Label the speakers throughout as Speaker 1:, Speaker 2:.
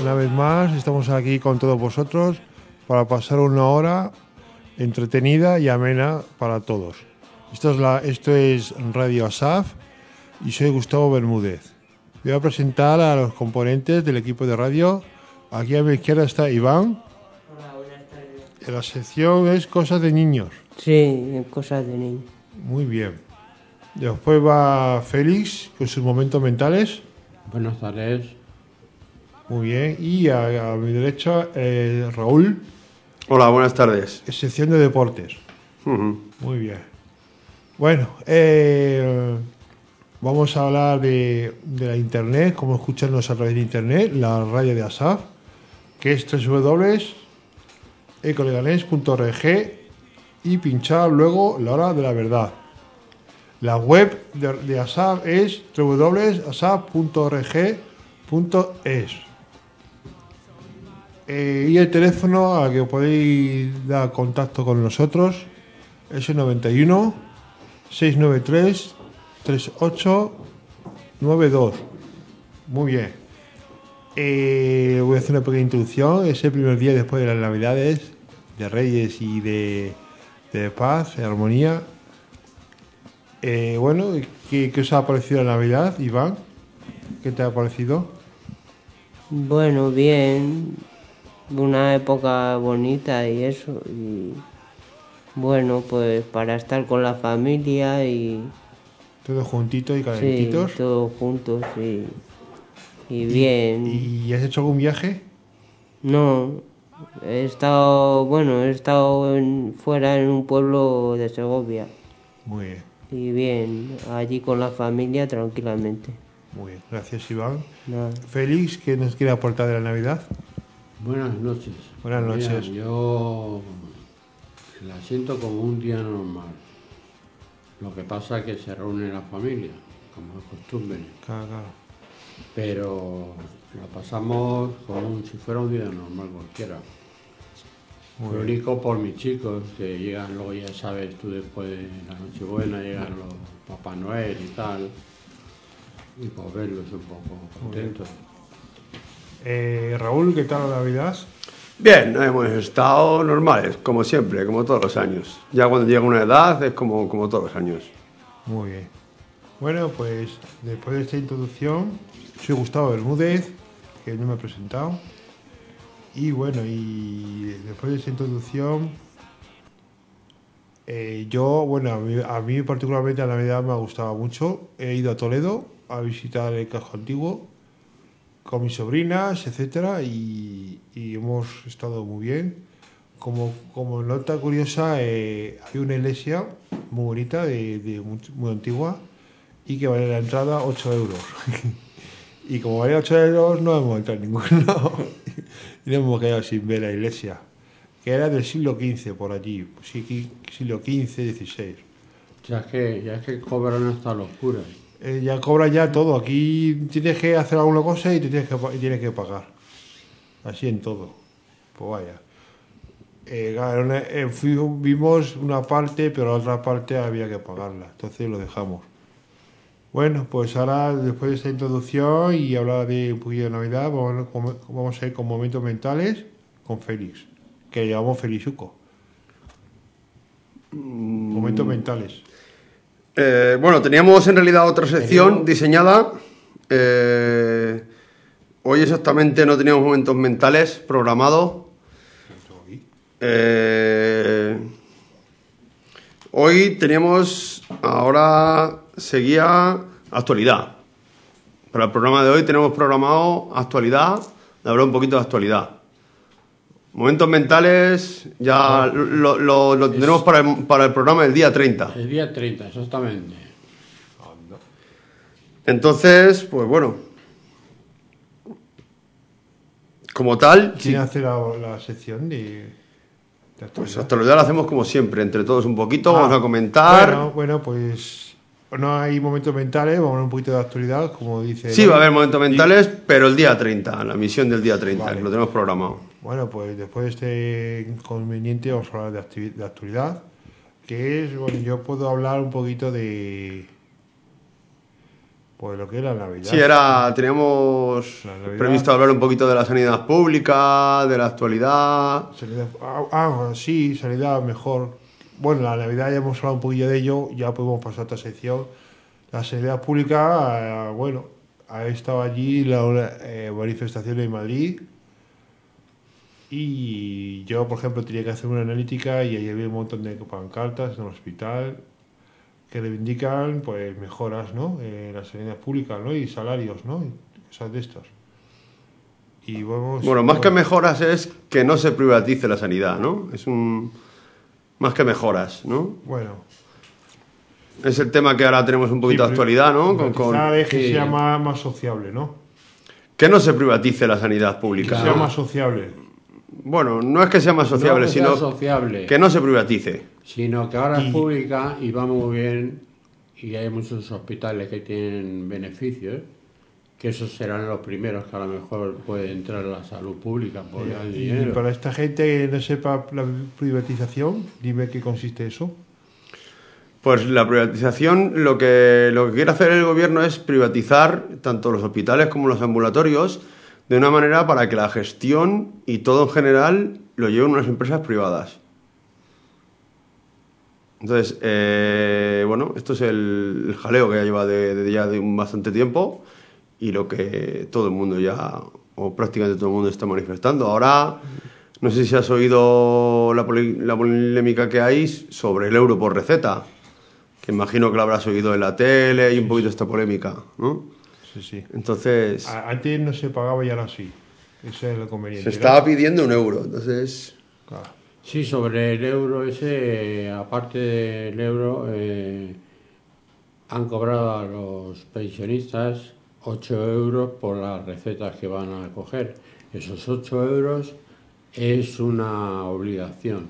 Speaker 1: una vez más estamos aquí con todos vosotros para pasar una hora entretenida y amena para todos. Esto es Radio Asaf y soy Gustavo Bermúdez. Voy a presentar a los componentes del equipo de radio. Aquí a mi izquierda está Iván.
Speaker 2: Hola, buenas tardes.
Speaker 1: La sección es Cosas de Niños.
Speaker 2: Sí, cosas de niños.
Speaker 1: Muy bien. Después va Félix con sus momentos mentales.
Speaker 3: Buenas tardes.
Speaker 1: Muy bien. Y a mi derecha Raúl.
Speaker 4: Hola, buenas tardes.
Speaker 1: Sección de deportes. Muy bien. Bueno, vamos a hablar de la internet, cómo escucharnos a través de internet, la radio de Asaf, que es www.ecoleganés.org y pinchar luego la hora de la verdad. La web de Asaf es www.asaf.org.es. Y el teléfono al que podéis dar contacto con nosotros es el 91 693 3892. Muy bien. Voy a hacer una pequeña introducción. Es el primer día después de las Navidades, de Reyes y de paz, de armonía. Bueno, ¿qué os ha parecido la Navidad, Iván? ¿Qué te ha parecido?
Speaker 2: Bueno, bien. Una época bonita y eso. Y bueno, pues para estar con la familia y...
Speaker 1: Todos juntitos y calentitos.
Speaker 2: Sí, todos juntos y bien.
Speaker 1: ¿Y has hecho algún viaje?
Speaker 2: No, he estado fuera en un pueblo de Segovia.
Speaker 1: Muy bien.
Speaker 2: Y bien, allí con la familia tranquilamente.
Speaker 1: Muy bien, gracias Iván.
Speaker 2: Nada.
Speaker 1: Félix, ¿qué nos quiere aportar de la Navidad?
Speaker 3: Buenas noches.
Speaker 1: Buenas noches.
Speaker 3: Mira, yo la siento como un día normal. Lo que pasa es que se reúne la familia, como es costumbre.
Speaker 1: Claro.
Speaker 3: Pero lo pasamos como si fuera un día normal cualquiera.
Speaker 1: Muy
Speaker 3: Lo
Speaker 1: bien.
Speaker 3: único por mis chicos, que llegan luego, ya sabes, tú después de la Nochebuena llegan los Papá Noel y tal. Y por verlos un poco contentos.
Speaker 1: Raúl, ¿qué tal la Navidad?
Speaker 4: Bien, hemos estado normales, como siempre, como todos los años. Ya cuando llega una edad es como todos los años.
Speaker 1: Muy bien. Bueno, pues después de esta introducción, soy Gustavo Bermúdez, que no me he presentado. Y bueno, y después de esta introducción, a mí particularmente la Navidad me ha gustado mucho. He ido a Toledo a visitar el casco antiguo con mis sobrinas, etcétera, y hemos estado muy bien. Como nota curiosa, hay una iglesia muy bonita, muy antigua, y que vale la entrada 8 euros. Y como vale 8 euros, no hemos entrado en ningún lado. Y nos hemos quedado sin ver la iglesia, que era del siglo XV por allí, sí, siglo XV, XVI.
Speaker 3: Ya es que cobran hasta los curas.
Speaker 1: Ya cobra ya todo. Aquí tienes que hacer alguna cosa y tienes que pagar. Así en todo. Pues vaya. Claro, vimos una parte, pero la otra parte había que pagarla. Entonces lo dejamos. Bueno, pues ahora, después de esta introducción y hablar de un poquito de Navidad, vamos a ir con momentos mentales con Félix, que le llamamos Felizuco. Momentos mentales.
Speaker 4: Bueno, teníamos en realidad otra sección diseñada. Hoy exactamente no teníamos momentos mentales programados. Hoy teníamos, ahora seguía actualidad. Para el programa de hoy tenemos programado actualidad, de hablar un poquito de actualidad. Momentos mentales ya lo tendremos para el programa del día 30.
Speaker 3: El día 30, exactamente.
Speaker 4: Entonces, pues bueno, como tal,
Speaker 1: ¿Quién hace la sección de actualidad?
Speaker 4: Pues actualidad la hacemos como siempre, entre todos un poquito, vamos a comentar.
Speaker 1: Bueno, pues no hay momentos mentales, vamos a hablar un poquito de actualidad, como dice...
Speaker 4: Sí, va a haber momentos mentales, pero el día 30, la misión del día 30,
Speaker 1: Vale.
Speaker 4: que lo tenemos programado.
Speaker 1: Bueno, pues después de este inconveniente vamos a hablar de actualidad, que es, bueno, yo puedo hablar un poquito de Pues lo que era la Navidad.
Speaker 4: Sí, teníamos
Speaker 1: La Navidad.
Speaker 4: previsto hablar un poquito de la sanidad pública, de la actualidad.
Speaker 1: Sí, sanidad mejor. Bueno, la Navidad ya hemos hablado un poquillo de ello, ya podemos pasar a otra sección. La sanidad pública, bueno, ha estado allí la manifestación en Madrid y yo, por ejemplo, tenía que hacer una analítica y ahí había un montón de pancartas en el hospital que reivindican pues mejoras, ¿no? En la sanidad pública, ¿no? Y salarios, ¿no? Y cosas de estas. Y
Speaker 4: Bueno, más que mejoras es que no se privatice la sanidad, ¿no? Más que mejoras, ¿no?
Speaker 1: Bueno.
Speaker 4: Es el tema que ahora tenemos un poquito de actualidad, ¿no?
Speaker 1: Que sea más sociable, ¿no?
Speaker 4: Que no se privatice la sanidad pública.
Speaker 1: Que sea más sociable.
Speaker 4: Bueno, no es que sea más sociable,
Speaker 3: no
Speaker 4: sino
Speaker 3: sociable,
Speaker 4: que no se privatice.
Speaker 3: Sino que ahora es pública y va muy bien y hay muchos hospitales que tienen beneficios, que esos serán los primeros que a lo mejor puede entrar a la salud pública por el
Speaker 1: Y
Speaker 3: dinero.
Speaker 1: para esta gente que no sepa la privatización, dime qué consiste eso.
Speaker 4: Pues la privatización, lo que quiere hacer el gobierno es privatizar tanto los hospitales como los ambulatorios de una manera para que la gestión y todo en general lo lleven unas empresas privadas. Entonces, bueno, esto es el jaleo que ya lleva de un bastante tiempo y lo que todo el mundo ya, o prácticamente todo el mundo está manifestando. Ahora, no sé si has oído la polémica que hay sobre el euro por receta. Que imagino que lo habrás oído en la tele y un poquito esta polémica, ¿no?
Speaker 1: Sí.
Speaker 4: Entonces...
Speaker 1: Antes no se pagaba y ahora sí. Ese es lo conveniente.
Speaker 4: Se estaba pidiendo un euro, entonces...
Speaker 1: Claro.
Speaker 3: Sí, sobre el euro ese, aparte del euro, han cobrado a los pensionistas 8 euros por las recetas que van a coger. Esos 8 euros es una obligación.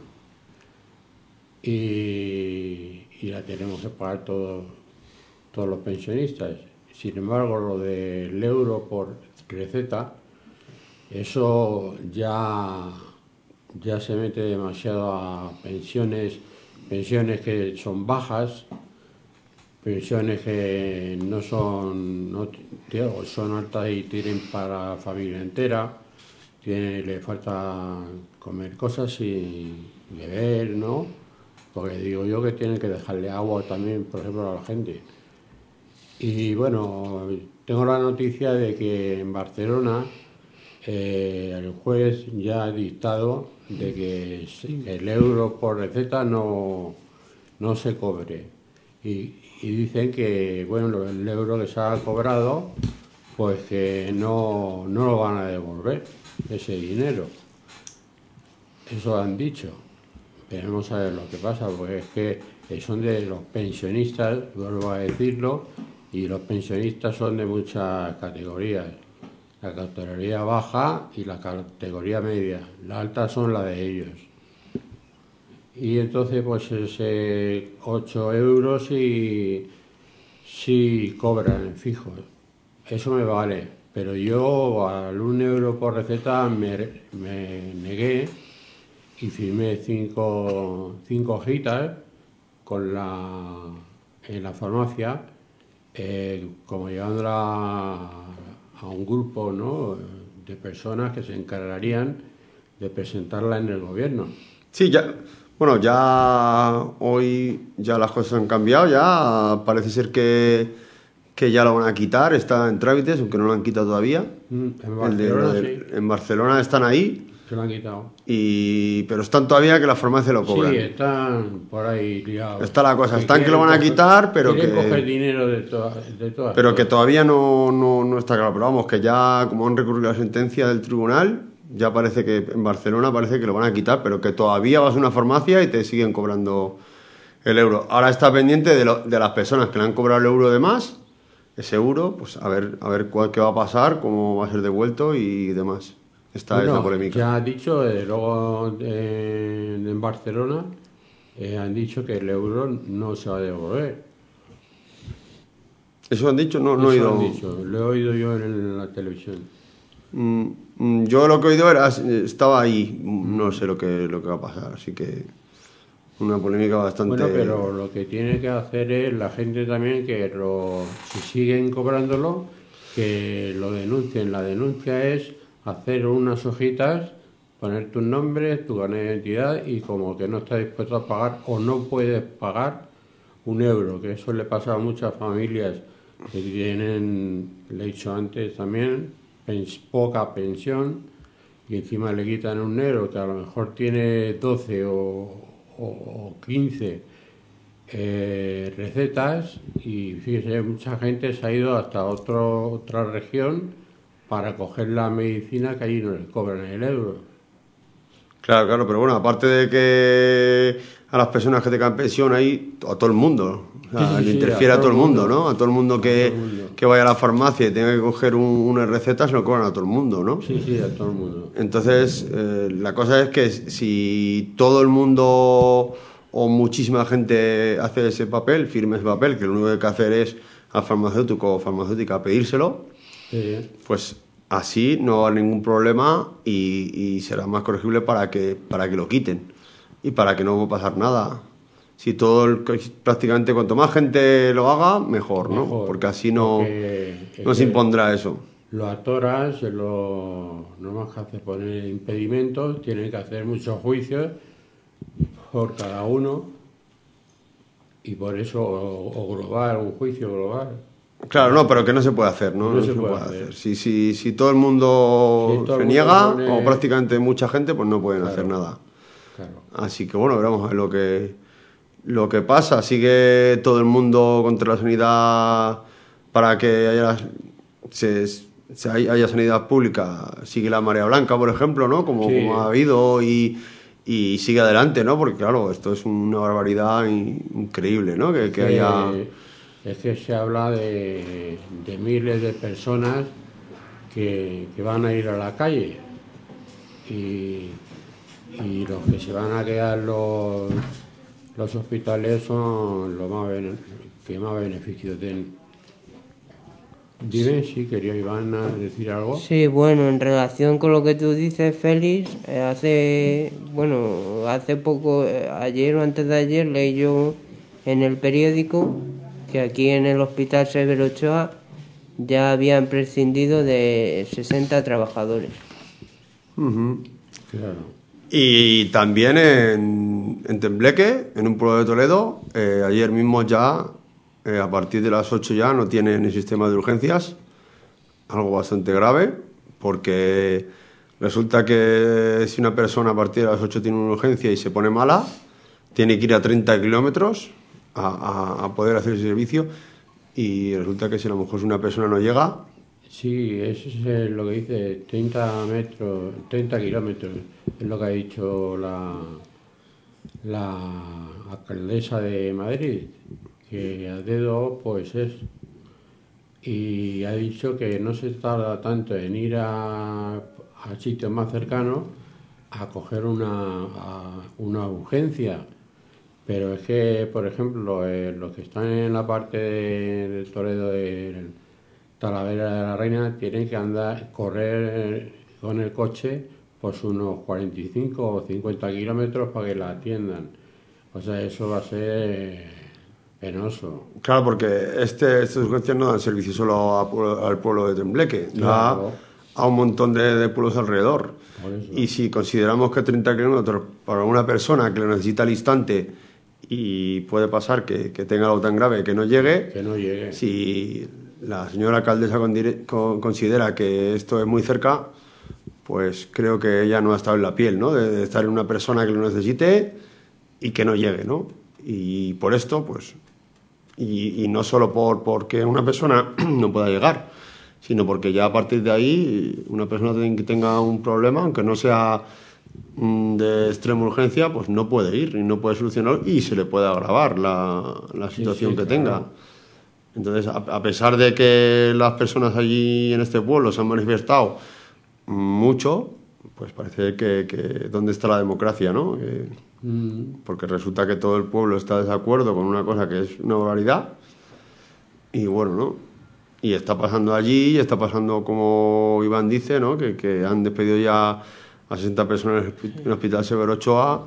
Speaker 3: Y la tenemos que pagar todos los pensionistas. Sin embargo, lo del euro por receta, eso ya se mete demasiado a pensiones que son bajas, pensiones que no son altas y tienen para la familia entera, le falta comer cosas y beber, ¿no? Porque digo yo que tienen que dejarle agua también, por ejemplo, a la gente. Y bueno, tengo la noticia de que en Barcelona el juez ya ha dictado de que el euro por receta no se cobre. Y dicen que, bueno, el euro que se ha cobrado, pues que no lo van a devolver, ese dinero. Eso han dicho. Veremos a ver lo que pasa, porque es que son de los pensionistas, vuelvo a decirlo, y los pensionistas son de muchas categorías. La categoría baja y la categoría media. La alta son la de ellos. Y entonces, pues ese 8 euros y sí cobran fijos. Eso me vale. Pero yo al 1 euro por receta me negué y firmé 5 hojitas en la farmacia, como llevándola a un grupo, ¿no?, de personas que se encargarían de presentarla en el gobierno.
Speaker 4: Sí, ya hoy ya las cosas han cambiado, ya parece ser que ya lo van a quitar, está en trámites, aunque no lo han quitado todavía.
Speaker 3: En Barcelona, sí.
Speaker 4: En Barcelona están ahí.
Speaker 3: Se lo han quitado.
Speaker 4: Pero están todavía que la farmacia lo cobran.
Speaker 3: Sí, están por ahí liados.
Speaker 4: Está la cosa, están que lo van a quitar, pero que...
Speaker 3: coger dinero de todas.
Speaker 4: Pero que todavía no está claro. Pero vamos, que ya como han recurrido la sentencia del tribunal, ya parece que en Barcelona parece que lo van a quitar, pero que todavía vas a una farmacia y te siguen cobrando el euro. Ahora está pendiente de las personas que le han cobrado el euro de más, ese euro, pues a ver qué va a pasar, cómo va a ser devuelto y demás. Esta es la polémica.
Speaker 3: Ya ha dicho, luego en Barcelona, han dicho que el euro no se va a devolver.
Speaker 4: ¿Eso han dicho? No he oído.
Speaker 3: Lo han dicho, lo he oído yo en la televisión.
Speaker 4: Yo lo que he oído estaba ahí, no sé lo que va a pasar, así que Una polémica bastante...
Speaker 3: Bueno, pero lo que tiene que hacer es la gente también que si siguen cobrándolo, que lo denuncien. La denuncia es hacer unas hojitas, poner tu nombre, tu carnet de identidad y como que no estás dispuesto a pagar o no puedes pagar €1, que eso le pasa a muchas familias que tienen, le he dicho antes también, poca pensión y encima le quitan €1 que a lo mejor tiene 12 o 15 recetas y fíjese, mucha gente se ha ido hasta otra región para coger la medicina que allí no les cobran el euro.
Speaker 4: Claro, pero bueno, aparte de que a las personas que tengan pensión ahí, a todo el mundo, o sea, le interfiere a todo el mundo, ¿no? A todo el mundo que vaya a la farmacia y tenga que coger una receta, se lo cobran a todo el mundo, ¿no?
Speaker 3: Sí, a todo el mundo.
Speaker 4: Entonces, la cosa es que si todo el mundo o muchísima gente hace ese papel, firme ese papel, que lo único que hay que hacer es al farmacéutico o farmacéutica pedírselo, pues así no va a haber ningún problema y será más corregible para que lo quiten y para que no va a pasar nada. Si prácticamente cuanto más gente lo haga, mejor, ¿no? Porque así no se impondrá eso.
Speaker 3: Lo atoras, no más que hace poner impedimentos, tienen que hacer muchos juicios por cada uno y por eso o global, un juicio global.
Speaker 4: Claro, no, pero que no se puede hacer, ¿no? No se puede hacer. Si todo el mundo se niega, o prácticamente mucha gente, pues no pueden hacer nada.
Speaker 3: Claro.
Speaker 4: Así que bueno, veremos a ver lo que pasa. Sigue todo el mundo contra la sanidad para que haya sanidad pública. Sigue la marea blanca, por ejemplo, ¿no? Como ha habido y sigue adelante, ¿no? Porque claro, esto es una barbaridad increíble, ¿no? Que haya...
Speaker 3: Es que se habla de miles de personas que van a ir a la calle y los que se van a quedar los hospitales son los que más beneficios tienen. Dime si quería Iván decir algo.
Speaker 2: Sí, bueno, en relación con lo que tú dices, Félix, hace poco, ayer o antes de ayer, leí yo en el periódico que aquí en el Hospital Severo Ochoa ya habían prescindido de 60 trabajadores.
Speaker 3: Claro.
Speaker 4: Y también en Tembleque, en un pueblo de Toledo, ayer mismo ya, a partir de las 8 ya no tienen el sistema de urgencias, algo bastante grave, porque resulta que si una persona a partir de las 8 tiene una urgencia y se pone mala, tiene que ir a 30 kilómetros a poder hacer ese servicio y resulta que si a lo mejor una persona no llega...
Speaker 3: Sí, eso es lo que dice, 30 kilómetros, es lo que ha dicho la alcaldesa de Madrid, que a dedo pues es, y ha dicho que no se tarda tanto en ir a sitios más cercanos a coger una urgencia. Pero es que, por ejemplo, los que están en la parte de Toledo, de Talavera de la Reina, tienen que correr con el coche pues unos 45 o 50 kilómetros para que la atiendan. O sea, eso va a ser penoso.
Speaker 4: Claro, porque estas urgencias no dan servicio solo al pueblo de Tembleque, da a un montón de pueblos alrededor. Y si consideramos que 30 kilómetros para una persona que lo necesita al instante y puede pasar que tenga algo tan grave que no llegue. Si la señora alcaldesa considera que esto es muy cerca, pues creo que ella no ha estado en la piel, ¿no? De estar en una persona que lo necesite y que no llegue, ¿no? Y por esto, pues, y no solo porque una persona no pueda llegar, sino porque ya a partir de ahí una persona que tenga un problema, aunque no sea de extrema urgencia, pues no puede ir y no puede solucionarlo y se le puede agravar la situación que tenga. Entonces, a pesar de que las personas allí en este pueblo se han manifestado mucho, pues parece que ¿dónde está la democracia, no? Porque resulta que todo el pueblo está de desacuerdo con una cosa que es una barbaridad y bueno, ¿no? Y está pasando allí, y está pasando como Iván dice, ¿no? Que han despedido ya a 60 personas en el Hospital Severo Ochoa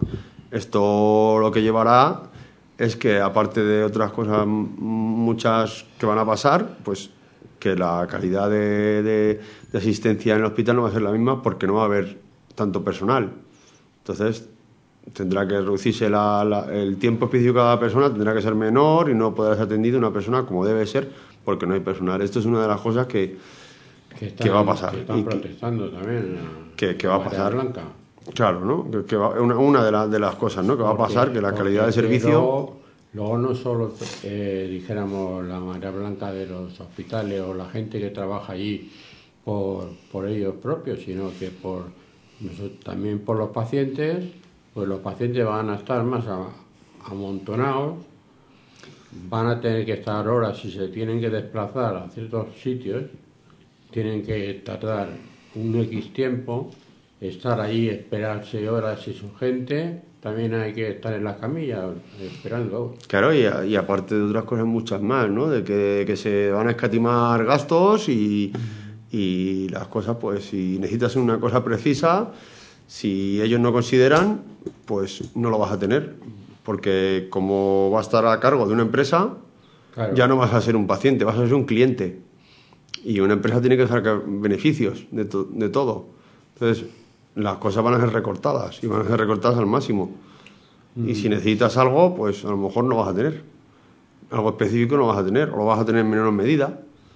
Speaker 4: Esto lo que llevará es que, aparte de otras cosas muchas que van a pasar, pues que la calidad de asistencia en el hospital no va a ser la misma porque no va a haber tanto personal. Entonces tendrá que reducirse el tiempo específico de cada persona, tendrá que ser menor y no podrá ser atendido una persona como debe ser porque no hay personal. Esto es una de las cosas que va a pasar.
Speaker 3: Que están protestando también.
Speaker 4: Que va a pasar.
Speaker 3: Blanca.
Speaker 4: Claro, ¿no? Una de las cosas, ¿no? Que va a pasar, que la calidad de servicio...
Speaker 3: Luego no solo, dijéramos, la marea blanca de los hospitales o la gente que trabaja allí por ellos propios, sino que también por los pacientes, pues los pacientes van a estar más amontonados, van a tener que estar horas, si se tienen que desplazar a ciertos sitios, tienen que tardar un X tiempo, estar allí, esperarse horas y su gente, también hay que estar en las camillas esperando.
Speaker 4: Claro, y aparte de otras cosas muchas más, ¿no? De que se van a escatimar gastos y las cosas, pues si necesitas una cosa precisa, si ellos no consideran, pues no lo vas a tener, porque como va a estar a cargo de una empresa, claro, ya no vas a ser un paciente, vas a ser un cliente. Y una empresa tiene que sacar beneficios de todo. Entonces, las cosas van a ser recortadas y van a ser recortadas al máximo. Y si necesitas algo, pues a lo mejor no vas a tener. Algo específico no vas a tener, o lo vas a tener en menor medida,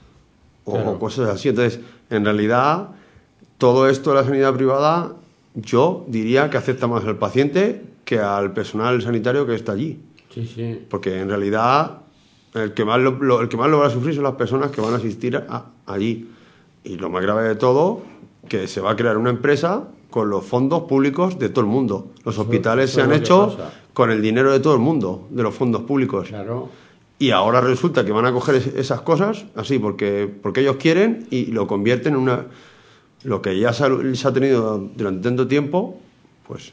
Speaker 4: o cosas así. Entonces, en realidad, todo esto de la sanidad privada, yo diría que afecta más al paciente que al personal sanitario que está allí.
Speaker 3: Sí, sí.
Speaker 4: Porque en realidad el que más lo va a sufrir son las personas que van a asistir allí. Y lo más grave de todo, que se va a crear una empresa con los fondos públicos de todo el mundo. Los hospitales se han hecho con el dinero de todo el mundo, de los fondos públicos.
Speaker 3: Claro.
Speaker 4: Y ahora resulta que van a coger esas cosas así porque ellos quieren y lo convierten en lo que ya se ha tenido durante tanto tiempo, pues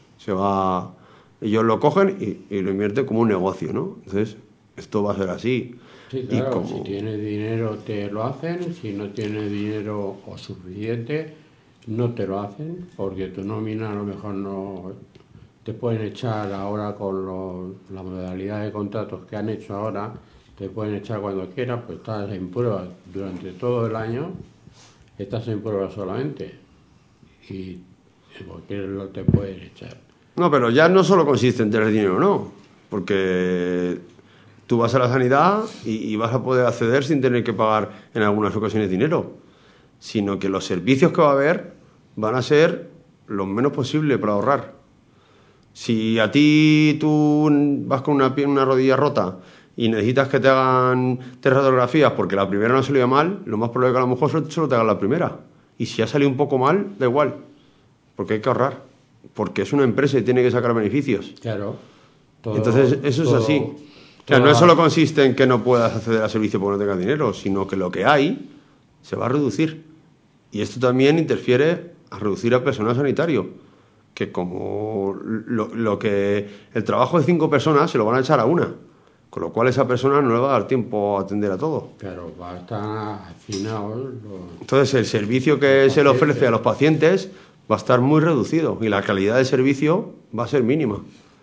Speaker 4: ellos lo cogen y lo invierten como un negocio, ¿no? Entonces, esto va a ser así.
Speaker 3: Sí, claro, si tienes dinero te lo hacen, si no tienes dinero o suficiente, no te lo hacen, porque tu nómina a lo mejor no te pueden echar ahora con la modalidad de contratos que han hecho ahora, te pueden echar cuando quieras, pues estás en prueba durante todo el año, estás en prueba solamente y porque no te pueden echar.
Speaker 4: No, pero ya no solo consiste en tener dinero, no, porque tú vas a la sanidad y vas a poder acceder sin tener que pagar en algunas ocasiones dinero, sino que los servicios que va a haber van a ser lo menos posible para ahorrar. Si a ti tú vas con una rodilla rota y necesitas que te hagan 3 radiografías porque la primera no salió mal, lo más probable es que a lo mejor solo te hagan la primera. Y si ha salido un poco mal, da igual, porque hay que ahorrar, porque es una empresa y tiene que sacar beneficios.
Speaker 3: Claro.
Speaker 4: Entonces, eso es así. O sea, no solo consiste en que no puedas acceder al servicio porque no tengas dinero, sino que lo que hay se va a reducir. Y esto también interfiere a reducir al personal sanitario, que como el trabajo de 5 personas se lo van a echar a una, con lo cual esa persona no le va a dar tiempo a atender a todo.
Speaker 3: Claro, va a estar hacinado.
Speaker 4: Entonces, el servicio que se le ofrece a los pacientes va a estar muy reducido y la calidad del servicio va a ser mínima.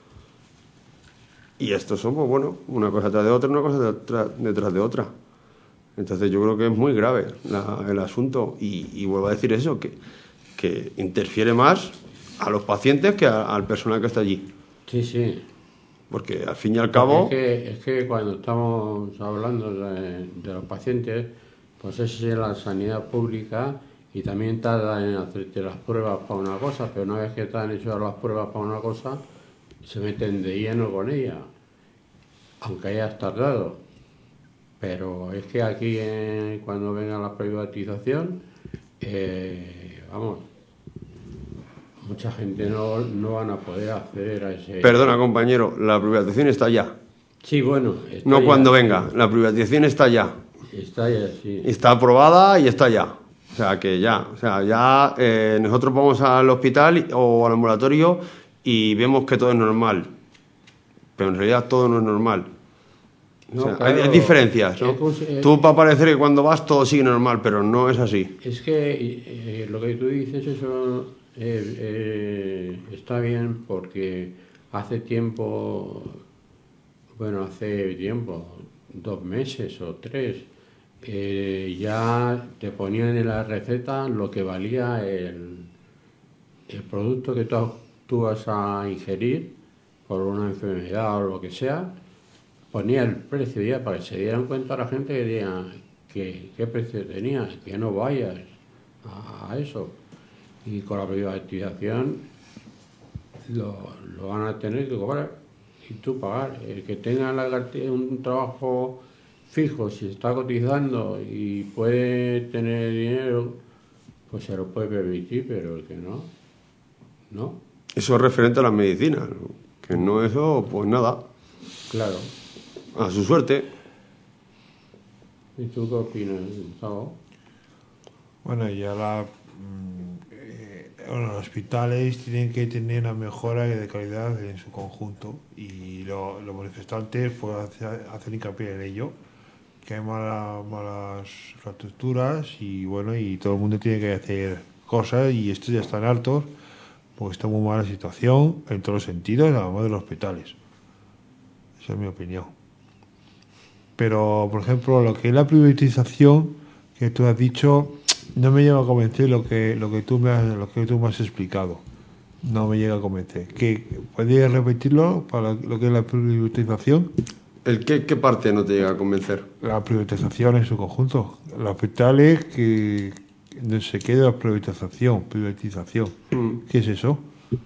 Speaker 4: Y esto somos, bueno, una cosa tras de otra, una cosa detrás de otra. Entonces yo creo que es muy grave el asunto y vuelvo a decir eso, que interfiere más a los pacientes que al personal que está allí.
Speaker 3: Sí, sí.
Speaker 4: Porque al fin y al cabo...
Speaker 3: Es que cuando estamos hablando de los pacientes, pues es la sanidad pública y también tarda en hacerte las pruebas para una cosa, pero una vez que te han hecho las pruebas para una cosa, se meten de lleno con ella, aunque hayas tardado. Pero es que aquí, cuando venga la privatización, mucha gente no van a poder acceder a ese...
Speaker 4: Perdona, compañero, la privatización está ya.
Speaker 3: Sí, bueno...
Speaker 4: No cuando venga, la privatización está ya.
Speaker 3: Está ya, sí.
Speaker 4: Está aprobada y está ya. O sea, que ya. O sea, ya nosotros vamos al hospital o al ambulatorio y vemos que todo es normal. Pero en realidad todo no es normal.
Speaker 3: No,
Speaker 4: o sea,
Speaker 3: claro,
Speaker 4: hay diferencias, ¿no? Tú va a parecer que cuando vas todo sigue normal, pero no es así.
Speaker 3: Es que lo que tú dices, eso está bien porque hace tiempo, 2 meses o 3, ya te ponían en la receta lo que valía el producto que tú vas a ingerir por una enfermedad o lo que sea, ponía el precio ya para que se dieran cuenta a la gente que digan qué precio tenía, que no vayas a eso. Y con la privatización lo van a tener que cobrar y tú pagar. El que tenga un trabajo fijo, si está cotizando y puede tener dinero, pues se lo puede permitir, pero el que no, no.
Speaker 4: Eso es referente a la medicina, ¿no? Que no eso, pues nada.
Speaker 3: Claro.
Speaker 4: A su suerte.
Speaker 3: ¿Y tú qué opinas, Gustavo?
Speaker 1: Bueno, ya los hospitales tienen que tener una mejora de calidad en su conjunto y los manifestantes pues hacen hincapié en ello, que hay malas infraestructuras y bueno, y todo el mundo tiene que hacer cosas y estos ya están hartos porque está muy mala situación en todos los sentidos, además de los hospitales. Esa es mi opinión. Pero, por ejemplo, lo que es la privatización que tú has dicho, no me llega a convencer lo que tú me has explicado. No me llega a convencer. ¿Podrías repetirlo para lo que es la privatización?
Speaker 4: ¿Qué parte no te llega a convencer?
Speaker 1: La privatización en su conjunto. Los hospitales que no se quede la privatización. ¿Qué es eso?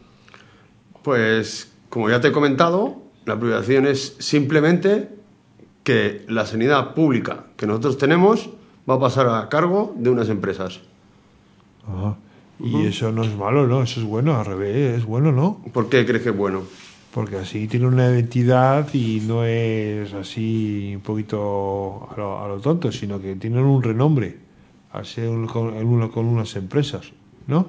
Speaker 4: Pues, como ya te he comentado, la privatización es simplemente que la sanidad pública que nosotros tenemos va a pasar a cargo de unas empresas.
Speaker 1: Ajá. Y eso no es malo, ¿no? Eso es bueno, al revés, es bueno, ¿no?
Speaker 4: ¿Por qué crees que es bueno?
Speaker 1: Porque así tiene una identidad y no es así un poquito a lo tonto, sino que tienen un renombre, al ser con unas empresas, ¿no?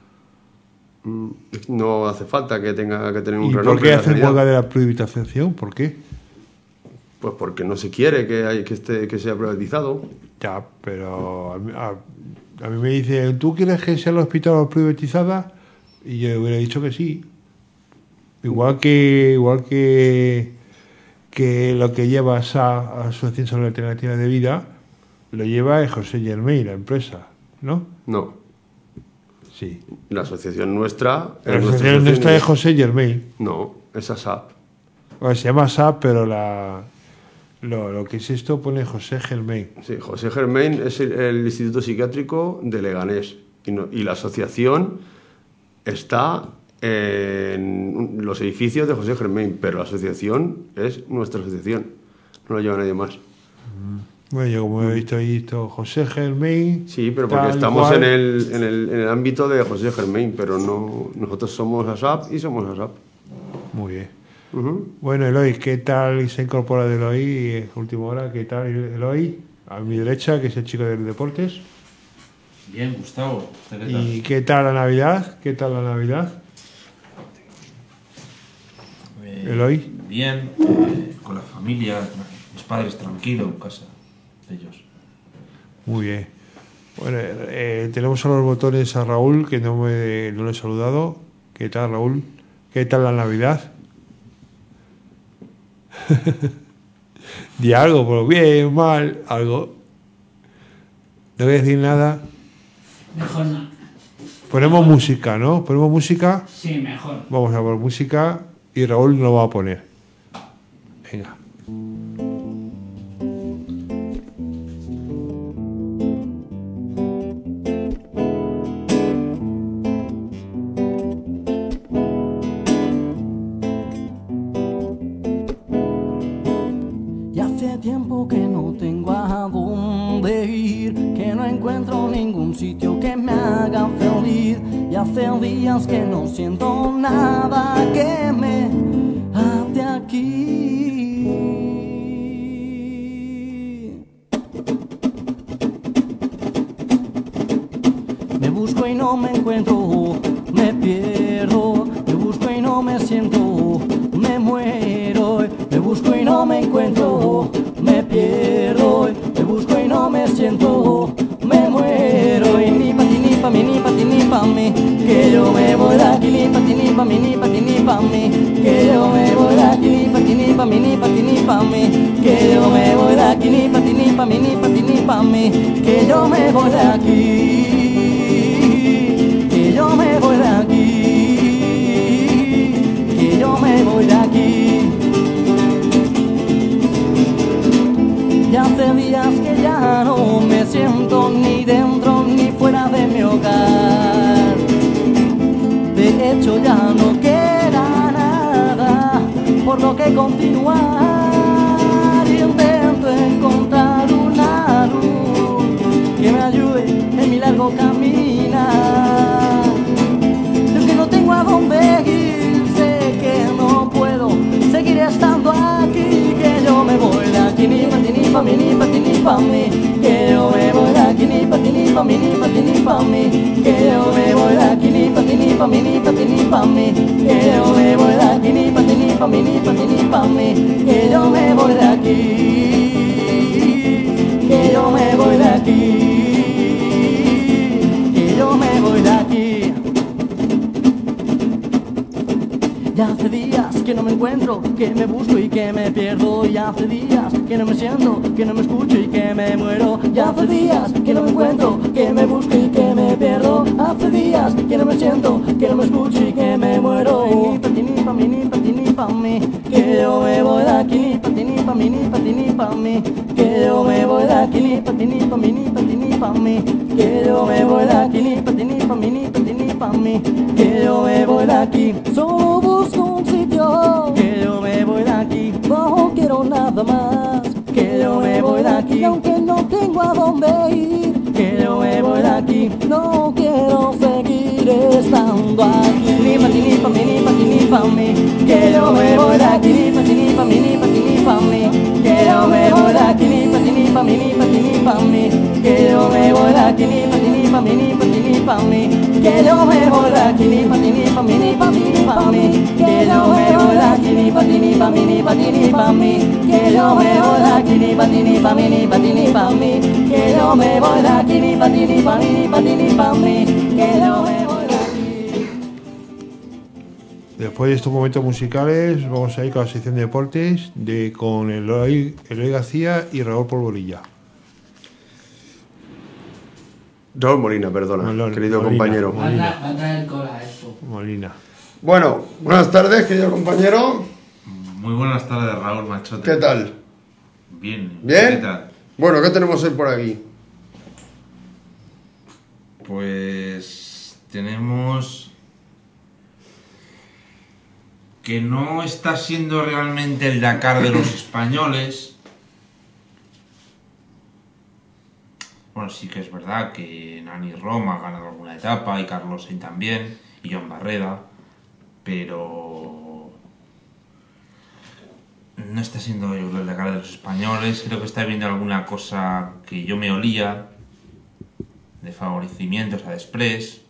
Speaker 4: No hace falta que tenga que tener un
Speaker 1: ¿Y
Speaker 4: renombre.
Speaker 1: por qué
Speaker 4: la
Speaker 1: hacen
Speaker 4: sanidad.
Speaker 1: huelga de la privatización? ¿Por qué?
Speaker 4: Pues porque no se quiere que sea privatizado.
Speaker 1: Ya, pero a mí me dicen, ¿tú quieres que sea el hospital privatizada? Y yo hubiera dicho que sí. Igual que lo que lleva esa Asociación sobre Alternativa de Vida, lo lleva José Germain, la empresa, ¿no?
Speaker 4: No.
Speaker 1: Sí.
Speaker 4: La asociación nuestra...
Speaker 1: La asociación nuestra es José Germain.
Speaker 4: No, es ASAP.
Speaker 1: Bueno, se llama SAP, pero lo que es esto pone José Germain.
Speaker 4: Sí, José Germain es el Instituto Psiquiátrico de Leganés. Y la asociación está en los edificios de José Germain, pero la asociación es nuestra asociación. No lo lleva nadie más.
Speaker 1: Bueno, yo como he visto ahí esto, José Germain...
Speaker 4: Sí, pero porque estamos en el ámbito de José Germain, pero no, nosotros somos ASAP y somos ASAP.
Speaker 1: Muy bien.
Speaker 4: Uh-huh.
Speaker 1: Bueno, Eloy, ¿qué tal se incorpora de Eloy? Última hora, ¿qué tal Eloy? A mi derecha, que es el chico de deportes.
Speaker 5: Bien, Gustavo. ¿Qué tal?
Speaker 1: ¿Y qué tal la Navidad? ¿Qué tal la Navidad? Eloy.
Speaker 5: Bien, con la familia, mis padres tranquilos en casa, ellos.
Speaker 1: Muy bien. Bueno, tenemos a los botones a Raúl, que no le he saludado. ¿Qué tal, Raúl? ¿Qué tal la Navidad? Di algo, pero bien, mal, algo. No voy a decir nada.
Speaker 6: Mejor no.
Speaker 1: Ponemos música, ¿no? ¿Ponemos música?
Speaker 6: Sí, mejor.
Speaker 1: Vamos a poner música y Raúl nos lo va a poner. Venga.
Speaker 7: Ya hace tiempo que no tengo a dónde ir, que no encuentro ningún sitio que me haga feliz. Y hace días que no siento nada que me ate aquí. Me busco y no me encuentro, me pierdo. Me busco y no me siento, me muero. Me busco y no me encuentro, me pierdo. Me busco y no me siento, me muero. Y ni pa' ti, ni pa' mí, ni pa' ti, ni pa' mí, que yo me voy de aquí. Ni pa' ti, ni pa' mí, ni pa' ti, ni pa' mí, que pa' mí, ni pa' ti, ni pa' mí, que yo me voy de aquí, ni pa' ti, ni pa' mí, ni pa' ti, ni pa' mí, que yo me voy de aquí, que yo me voy de aquí, que yo me voy de aquí. Ya hace días que ya no me siento ni dentro ni fuera de mi hogar. De hecho ya no queda nada por lo que continuar. Intento encontrar una luz que me ayude en mi largo caminar. Es que no tengo a dónde ir, sé que no puedo seguir estando aquí, que yo me voy de aquí, ni pa' ti, ni pa' mí, ni pa' ti, ni pa' mí, que yo me voy de aquí, ni pa' ti, ni pa' mí, ni pa' ti, ni pa' mí, que yo me voy de aquí, ni pa' ti, ni pa' mí, ni pa' ti, ni pa' mí, que yo me voy de aquí, ni pa' ti, ni pa' mí, ni pa' ti, ni pa' mí, que yo me voy de aquí, que yo me voy de aquí, que yo me voy de aquí. Ya hace días que no me encuentro, que me busco y que me pierdo. Ya hace días que no me siento, que no me escucho y que me muero. Ya hace días que no me encuentro, que me busco y que me pierdo. Hace días que no me siento, que no me escucho y que me muero. Ni pa' ti, ni pa' mí, ni pa' ti, ni pa' mí, que yo me voy de aquí, ni pa' ti, ni pa' mí, ni pa' ti, ni pa' mí, que yo me voy de aquí, ni pa' ti, ni pa' mí, ni pa' ti, ni pa' mí, que yo me voy de aquí, ni pa' ti, ni pa' mí, ni pa' ti, ni pa' mí, que yo me voy de aquí. Solo busco un sitio, que yo me voy de aquí, no quiero nada más, que yo me voy de aquí, y aunque no tengo a dónde ir, que yo me voy de aquí, no quiero seguir estando aquí, ni pa' ti, ni pa' mí, ni pa' ti, ni pa' mí, que yo me voy de aquí, ni pa' ti, ni pa' mí, ni pa' ti, ni pa' mí, que yo me voy de aquí, ni pa' ti, ni pa' mí, ni pa' ti, ni pa' mí, que yo me voy de aquí, ni pa' ti, ni pa' mí, ni pa' ti, ni pa' mí, que yo me voy de aquí, ni pa' ti, ni pa' mí, ni pa' ti, ni pa' mí, que yo me voy de aquí, ni pa' ti, ni pa' mí, ni pa' ti, ni pa' mí, que yo me voy de aquí, ni pa' ti, ni pa' mí, ni pa' ti, ni pa' mí, que yo me voy de aquí, ni pa' ti, ni pa' mí, ni pa' ti, ni pa' mí, que yo me voy de aquí.
Speaker 1: Después de estos momentos musicales, vamos a ir con la sección de deportes con Eloy García y Raúl Polvorilla.
Speaker 4: Raúl Molina, perdona, querido
Speaker 1: Molina,
Speaker 4: compañero.
Speaker 1: Molina.
Speaker 2: Va a traer cola esto.
Speaker 1: Molina.
Speaker 4: Bueno, buenas tardes, querido compañero.
Speaker 5: Muy buenas tardes, Raúl Machote.
Speaker 4: ¿Qué tal?
Speaker 5: Bien.
Speaker 4: ¿Bien?
Speaker 5: ¿Qué tal?
Speaker 4: Bueno, ¿qué tenemos hoy por aquí?
Speaker 5: Pues tenemos que no está siendo realmente el Dakar de los españoles. Bueno, sí que es verdad que Nani Roma ha ganado alguna etapa y Carlos Sainz también y Joan Barreda, pero no está siendo yo creo el Dakar de los españoles. Creo que está habiendo alguna cosa que yo me olía de favorecimientos a Express.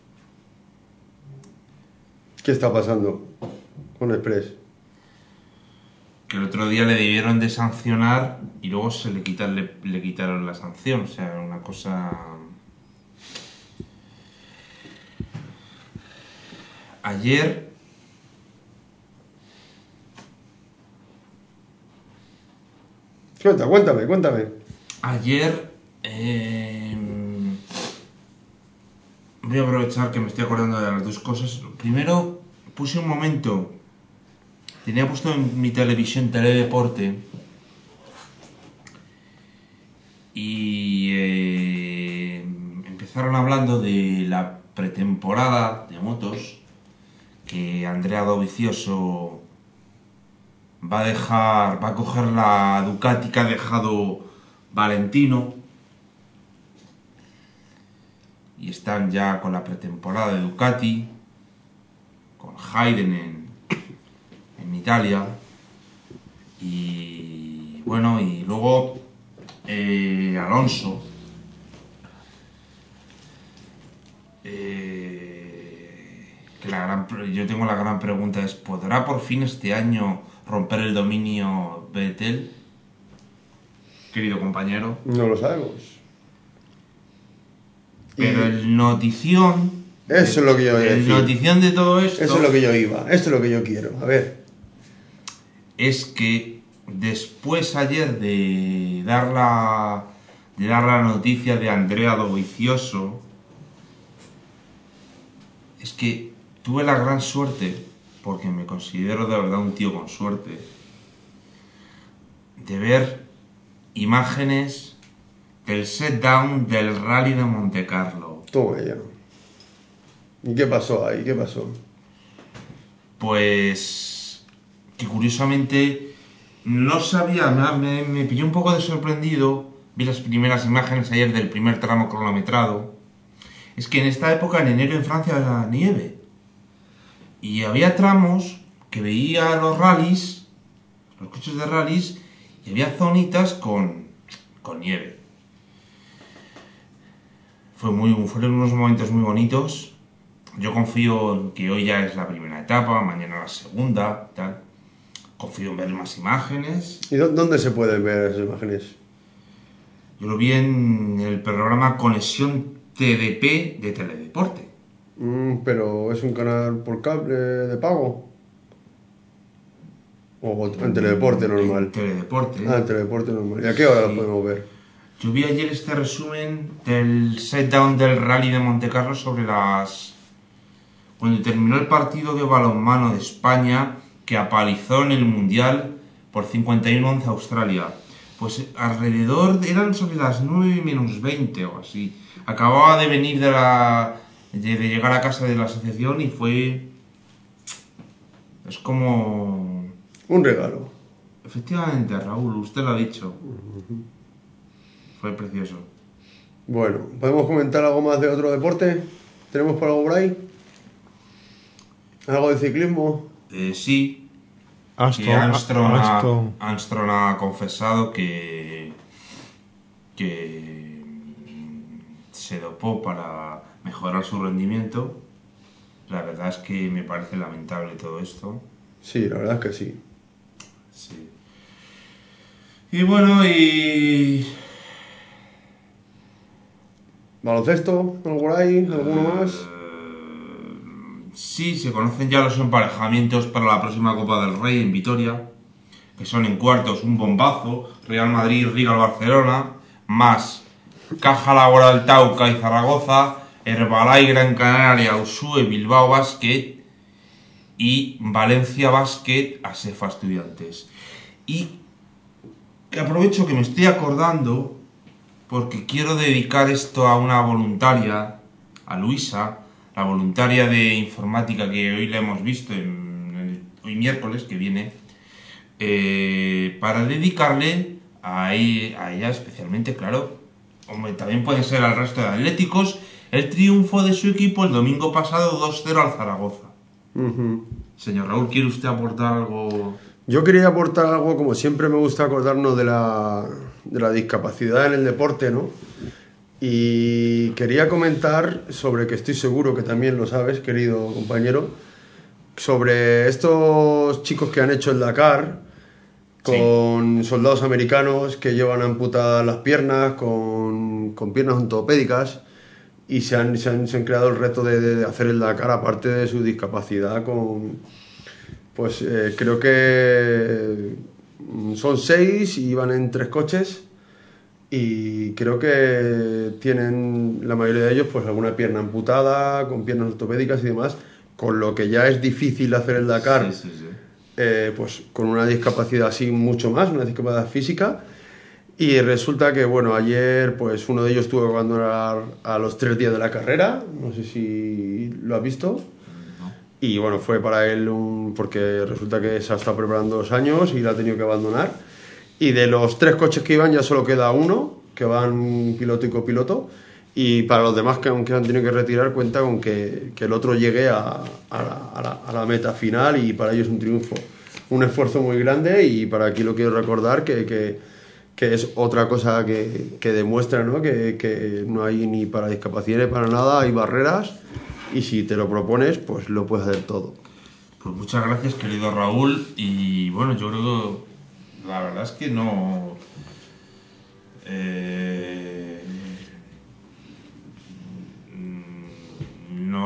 Speaker 4: ¿Qué está pasando con Express?
Speaker 5: Que el otro día le debieron de sancionar y luego se le quitaron la sanción. O sea, una cosa... Ayer...
Speaker 4: Cuéntame.
Speaker 5: Ayer... voy a aprovechar que me estoy acordando de las dos cosas. Primero, puse un momento... Tenía puesto en mi televisión Teledeporte y empezaron hablando de la pretemporada de motos que Andrea Dovizioso va a coger la Ducati que ha dejado Valentino y están ya con la pretemporada de Ducati con Hayden en Italia y bueno, y luego Alonso yo tengo la gran pregunta es, ¿podrá por fin este año romper el dominio Vettel, querido compañero?
Speaker 4: No lo sabemos.
Speaker 5: Pero el notición,
Speaker 4: eso es lo que yo iba a decir.
Speaker 5: El notición de todo esto,
Speaker 4: eso es lo que yo iba, esto es lo que yo quiero. A ver,
Speaker 5: es que después ayer de dar la noticia de Andrea Dovizioso, es que tuve la gran suerte, porque me considero de verdad un tío con suerte, de ver imágenes del set down del Rally de Monte Carlo.
Speaker 4: Toma ya. ¿Y qué pasó ahí? ¿Qué pasó?
Speaker 5: Pues que curiosamente no sabía, me pilló un poco de sorprendido. Vi las primeras imágenes ayer del primer tramo cronometrado. Es que en esta época, en enero, en Francia había nieve. Y había tramos que veía los rallies, los coches de rallies, y había zonitas con nieve. Fueron unos momentos muy bonitos. Yo confío en que hoy ya es la primera etapa, mañana la segunda, tal. Confío en ver más imágenes.
Speaker 4: ¿Y dónde se pueden ver esas imágenes?
Speaker 5: Yo lo vi en el programa Conexión TDP de Teledeporte.
Speaker 4: Pero es un canal por cable de pago. O en Teledeporte normal.
Speaker 5: En Teledeporte.
Speaker 4: En Teledeporte normal. ¿Y a qué hora
Speaker 5: Sí.
Speaker 4: lo podemos ver?
Speaker 5: Yo vi ayer este resumen del set-down del Rally de Monte Carlo cuando terminó el partido de balonmano de España, que apalizó en el Mundial por 51-11 a Australia. Pues alrededor, eran sobre las 9 menos 20 o así. Acababa de venir de llegar a casa de la asociación y es como...
Speaker 4: Un regalo.
Speaker 5: Efectivamente, Raúl, usted lo ha dicho. Fue precioso.
Speaker 4: Bueno, ¿podemos comentar algo más de otro deporte? ¿Tenemos por algo por ahí? ¿Algo de ciclismo?
Speaker 5: Sí. Que Armstrong ha confesado que se dopó para mejorar su rendimiento. La verdad es que me parece lamentable todo esto.
Speaker 4: Sí, la verdad es que sí.
Speaker 5: Sí. Y bueno,
Speaker 4: ¿Baloncesto? ¿Algo por ahí? ¿Alguno más?
Speaker 5: Sí, se conocen ya los emparejamientos para la próxima Copa del Rey en Vitoria, que son en cuartos un bombazo, Real Madrid, Riga, Barcelona, más Caja Laboral Tauca y Zaragoza, Herbalife Gran Canaria, Usue, Bilbao Basket y Valencia Basket, Asefa Estudiantes. Y aprovecho que me estoy acordando, porque quiero dedicar esto a una voluntaria, a Luisa, la voluntaria de informática que hoy la hemos visto, hoy miércoles que viene, para dedicarle a ella especialmente, claro, hombre, también puede ser al resto de atléticos, el triunfo de su equipo el domingo pasado 2-0 al Zaragoza. Señor Raúl, ¿quiere usted aportar algo?
Speaker 4: Yo quería aportar algo, como siempre me gusta acordarnos de la discapacidad en el deporte, ¿no? Y quería comentar sobre, que estoy seguro que también lo sabes, querido compañero, sobre estos chicos que han hecho el Dakar con soldados americanos que llevan amputadas las piernas, con piernas ortopédicas, y se han creado el reto de hacer el Dakar aparte de su discapacidad pues creo que son 6 y van en 3 coches. Y creo que tienen, la mayoría de ellos, pues alguna pierna amputada, con piernas ortopédicas y demás, con lo que ya es difícil hacer el Dakar,
Speaker 5: Sí.
Speaker 4: pues con una discapacidad así mucho más, una discapacidad física. Y resulta que, bueno, ayer pues uno de ellos tuvo que abandonar a los 3 días de la carrera, no sé si lo has visto. Y bueno, fue para él porque resulta que se ha estado preparando 2 años y lo ha tenido que abandonar. Y de los 3 coches que iban ya solo queda uno, que van piloto y copiloto. Y para los demás que aunque han tenido que retirar, cuenta con que el otro llegue a la meta final, y para ellos un triunfo. Un esfuerzo muy grande, y para aquí lo quiero recordar que es otra cosa que demuestra, ¿no? Que no hay ni para discapacidad ni para nada, hay barreras, y si te lo propones, pues lo puedes hacer todo.
Speaker 5: Pues muchas gracias, querido Raúl, y bueno, yo creo que la verdad es que no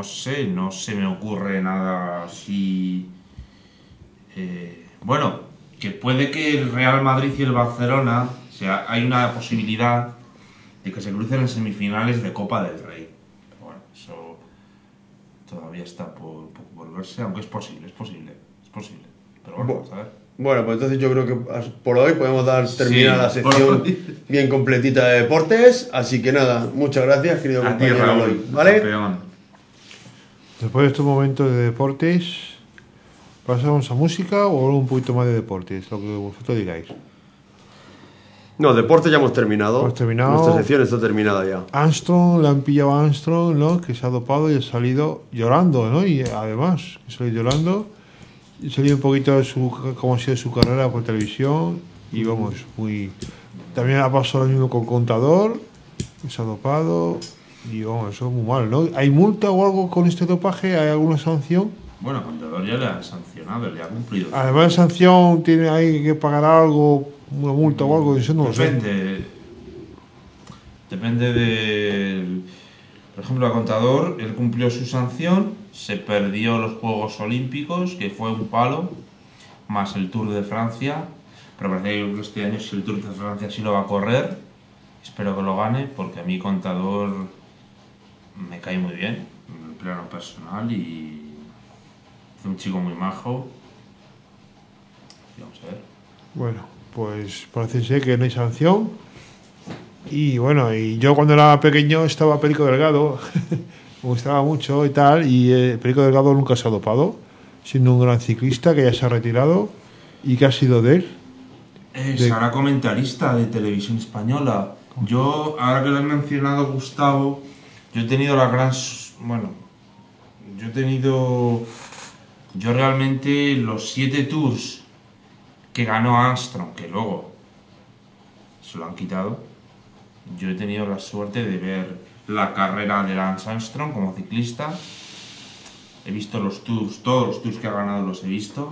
Speaker 5: se me ocurre nada así. Bueno, que puede que el Real Madrid y el Barcelona, o sea, hay una posibilidad de que se crucen en semifinales de Copa del Rey. Pero bueno, eso todavía está por verse, aunque es posible. Pero bueno, vamos a ver.
Speaker 4: Bueno, pues entonces yo creo que por hoy podemos terminar la sección bien completita de deportes. Así que nada, muchas gracias, querido
Speaker 5: A ti,
Speaker 4: compañero
Speaker 5: Raúl,
Speaker 4: Eloy, ¿vale?
Speaker 5: campeón.
Speaker 1: Después de estos momentos de deportes, ¿pasamos a música o un poquito más de deportes? Lo que vosotros digáis.
Speaker 4: No, deporte ya hemos terminado.
Speaker 1: Hemos terminado.
Speaker 4: Nuestra sección está terminada ya.
Speaker 1: Armstrong, le han pillado a Armstrong, ¿no? Que se ha dopado y ha salido llorando, ¿no? Y además, que salió llorando. Y salió un poquito de cómo ha sido su carrera por televisión. Y vamos, muy. También ha pasado lo mismo con Contador, que se ha dopado. Y vamos, eso es muy mal, ¿no? ¿Hay multa o algo con este dopaje? ¿Hay alguna sanción?
Speaker 5: Bueno, Contador ya le ha sancionado, le ha cumplido.
Speaker 1: Además de sanción, hay que pagar algo, una multa o algo, eso no lo sé.
Speaker 5: Depende del... Por ejemplo, a Contador, él cumplió su sanción, se perdió los Juegos Olímpicos, que fue un palo, más el Tour de Francia, pero parece que este año si el Tour de Francia sí lo va a correr, espero que lo gane, porque a mí Contador me cae muy bien, en el plano personal, y es un chico muy majo. Y vamos a ver.
Speaker 1: Bueno, pues parece ser que no hay sanción. Y bueno, y yo cuando era pequeño estaba Perico Delgado, me gustaba mucho y tal, y Perico Delgado nunca se ha dopado, siendo un gran ciclista que ya se ha retirado. ¿Y qué ha sido de él?
Speaker 5: Será comentarista de televisión española. Yo, ahora que lo he mencionado Gustavo, yo he tenido la gran... Bueno, yo realmente los 7 tours que ganó Armstrong, que luego se lo han quitado, yo he tenido la suerte de ver la carrera de Lance Armstrong como ciclista. He visto los tours, todos los tours que ha ganado los he visto.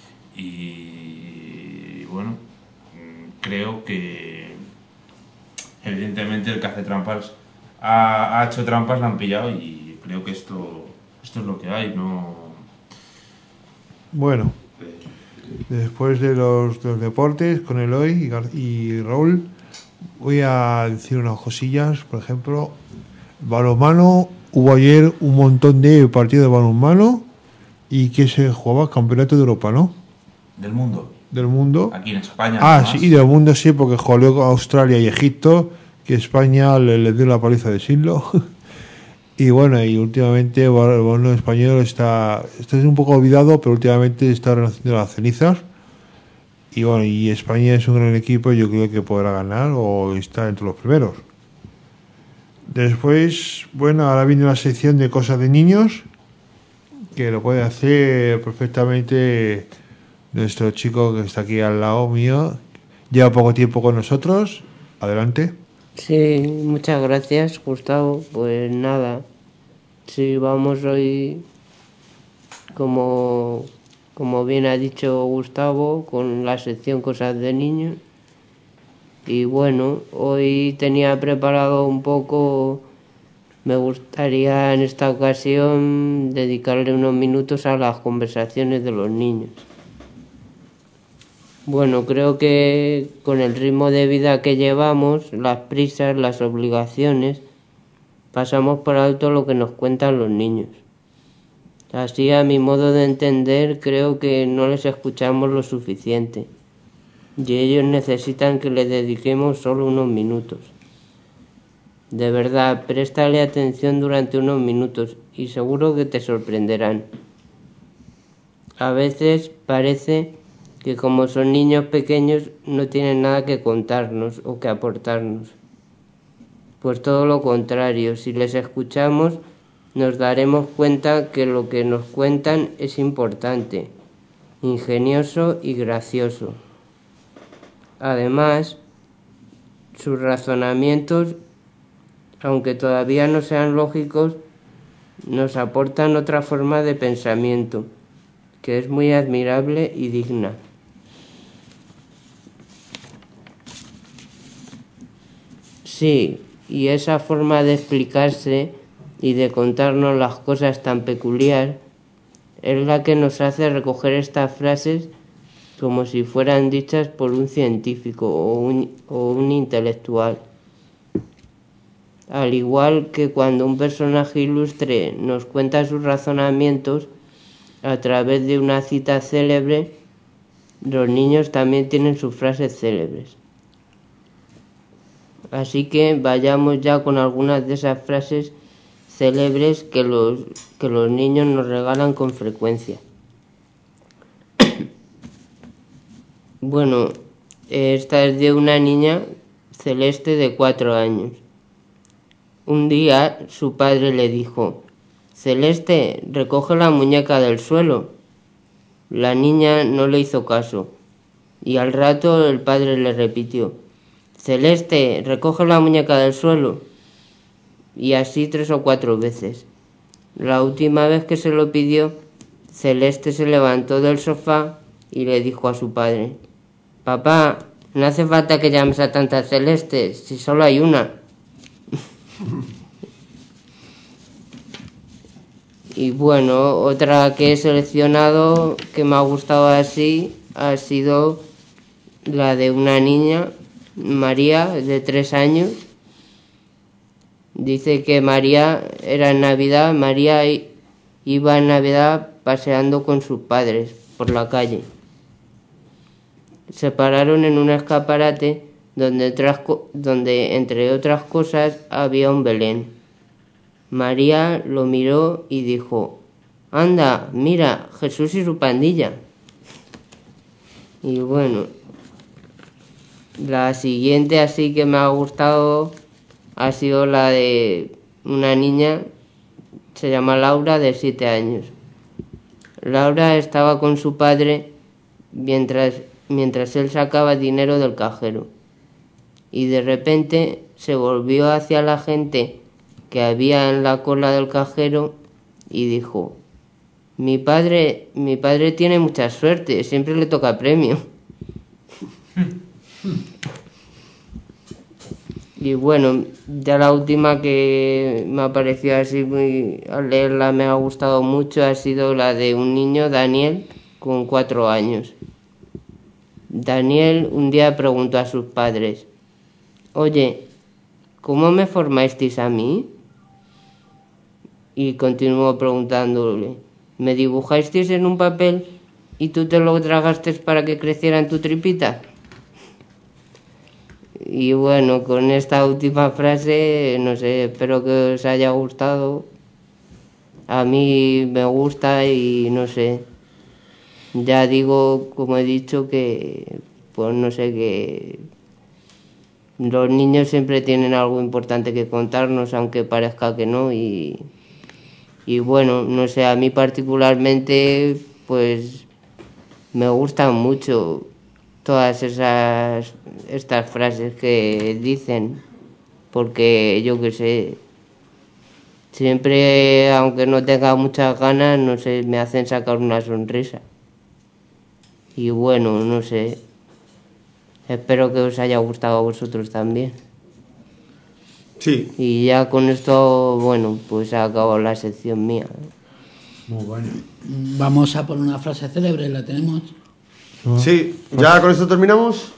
Speaker 5: Y bueno, creo que evidentemente el que hace trampas ha hecho trampas, la han pillado, y creo que esto es lo que hay, ¿no?
Speaker 1: Bueno, después de los deportes con Eloy y Raúl, voy a decir unas cosillas. Por ejemplo, balonmano, hubo ayer un montón de partidos de balonmano y que se jugaba Campeonato de Europa, ¿no?
Speaker 5: Del mundo.
Speaker 1: Del mundo.
Speaker 5: Aquí en España.
Speaker 1: Sí, y del mundo sí, porque jugó Australia y Egipto, que España le dio la paliza de siglo. Y bueno, y últimamente el balonmano español está un poco olvidado, pero últimamente está renaciendo las cenizas. Y bueno, y España es un gran equipo, yo creo que podrá ganar o estar entre los primeros. Después, bueno, ahora viene la sección de cosas de niños, que lo puede hacer perfectamente nuestro chico que está aquí al lado mío. Lleva poco tiempo con nosotros. Adelante.
Speaker 2: Sí, muchas gracias, Gustavo. Pues nada, sí, vamos hoy, como bien ha dicho Gustavo, con la sección Cosas de Niños. Y bueno, hoy tenía preparado un poco, me gustaría en esta ocasión dedicarle unos minutos a las conversaciones de los niños. Bueno, creo que con el ritmo de vida que llevamos, las prisas, las obligaciones, pasamos por alto lo que nos cuentan los niños. Así, a mi modo de entender, creo que no les escuchamos lo suficiente y ellos necesitan que les dediquemos solo unos minutos. De verdad, préstale atención durante unos minutos y seguro que te sorprenderán. A veces parece que como son niños pequeños no tienen nada que contarnos o que aportarnos. Pues todo lo contrario, si les escuchamos nos daremos cuenta que lo que nos cuentan es importante, ingenioso y gracioso. Además, sus razonamientos, aunque todavía no sean lógicos, nos aportan otra forma de pensamiento, que es muy admirable y digna. Sí, y esa forma de explicarse y de contarnos las cosas tan peculiar es la que nos hace recoger estas frases como si fueran dichas por un científico o un intelectual. Al igual que cuando un personaje ilustre nos cuenta sus razonamientos a través de una cita célebre, los niños también tienen sus frases célebres. Así que vayamos ya con algunas de esas frases célebres que los niños nos regalan con frecuencia. Bueno, esta es de una niña, Celeste, de 4 años. Un día su padre le dijo: Celeste, recoge la muñeca del suelo. La niña no le hizo caso y al rato el padre le repitió: Celeste, recoge la muñeca del suelo. Y así 3 o 4 veces. La última vez que se lo pidió, Celeste se levantó del sofá y le dijo a su padre: Papá, no hace falta que llames a tantas Celestes, si solo hay una. Y bueno, otra que he seleccionado que me ha gustado así ha sido la de una niña, María, de 3 años. Dice que María era en Navidad, María iba en Navidad paseando con sus padres por la calle. Se pararon en un escaparate donde entre otras cosas había un Belén. María lo miró y dijo: Anda, mira, Jesús y su pandilla. Y bueno, la siguiente así que me ha gustado ha sido la de una niña, se llama Laura, de 7 años. Laura estaba con su padre mientras él sacaba dinero del cajero. Y de repente se volvió hacia la gente que había en la cola del cajero y dijo: mi padre tiene mucha suerte, siempre le toca premio. Y bueno, ya la última que me ha parecido así, al leerla me ha gustado mucho, ha sido la de un niño, Daniel, con 4 años. Daniel un día preguntó a sus padres: Oye, ¿cómo me formasteis a mí? Y continuó preguntándole: ¿me dibujasteis en un papel y tú te lo tragaste para que creciera en tu tripita? Y bueno, con esta última frase, no sé, espero que os haya gustado. A mí me gusta y no sé. Ya digo, como he dicho, que pues no sé, que los niños siempre tienen algo importante que contarnos, aunque parezca que no. Y bueno, no sé, a mí particularmente pues me gustan mucho todas estas frases que dicen, porque yo qué sé, siempre, aunque no tenga muchas ganas, no sé, me hacen sacar una sonrisa. Y bueno, no sé, espero que os haya gustado a vosotros también.
Speaker 4: Sí.
Speaker 2: Y ya con esto, bueno, pues ha acabado la sección mía.
Speaker 3: Muy bueno.
Speaker 6: Vamos a por una frase célebre, ¿la tenemos?
Speaker 4: Sí, ¿ya con esto terminamos?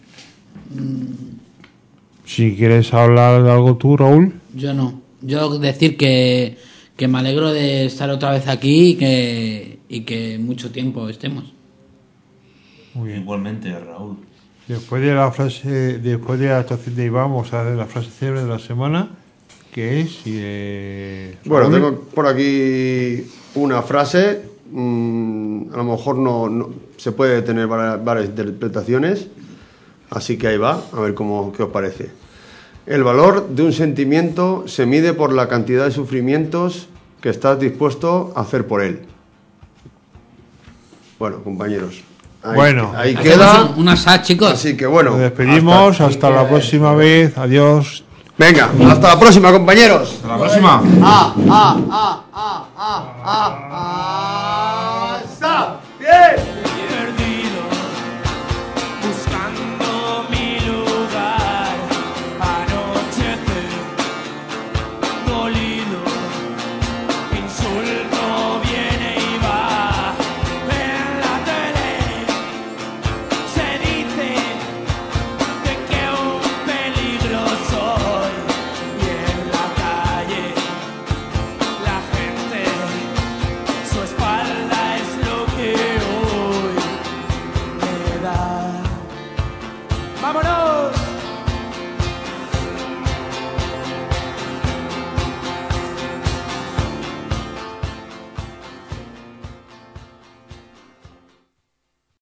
Speaker 1: Si quieres hablar de algo tú, Raúl.
Speaker 6: Yo no. Yo decir que me alegro de estar otra vez aquí y que mucho tiempo estemos.
Speaker 1: Muy bien.
Speaker 5: Igualmente, Raúl.
Speaker 1: Después de la actuación de Iván, vamos a hacer la frase célebre de la semana, que es...
Speaker 4: Bueno,
Speaker 1: Raúl.
Speaker 4: tengo por aquí una frase. A lo mejor no se puede tener varias interpretaciones, así que ahí va, a ver qué os parece. El valor de un sentimiento se mide por la cantidad de sufrimientos que estás dispuesto a hacer por él. Bueno, compañeros, ahí queda.
Speaker 6: Una sa, chicos.
Speaker 4: Así que bueno,
Speaker 1: Nos despedimos, hasta la próxima vez, adiós.
Speaker 4: Venga, hasta la próxima, compañeros.
Speaker 5: Hasta la próxima.
Speaker 4: ¡Hasta! ¡Bien!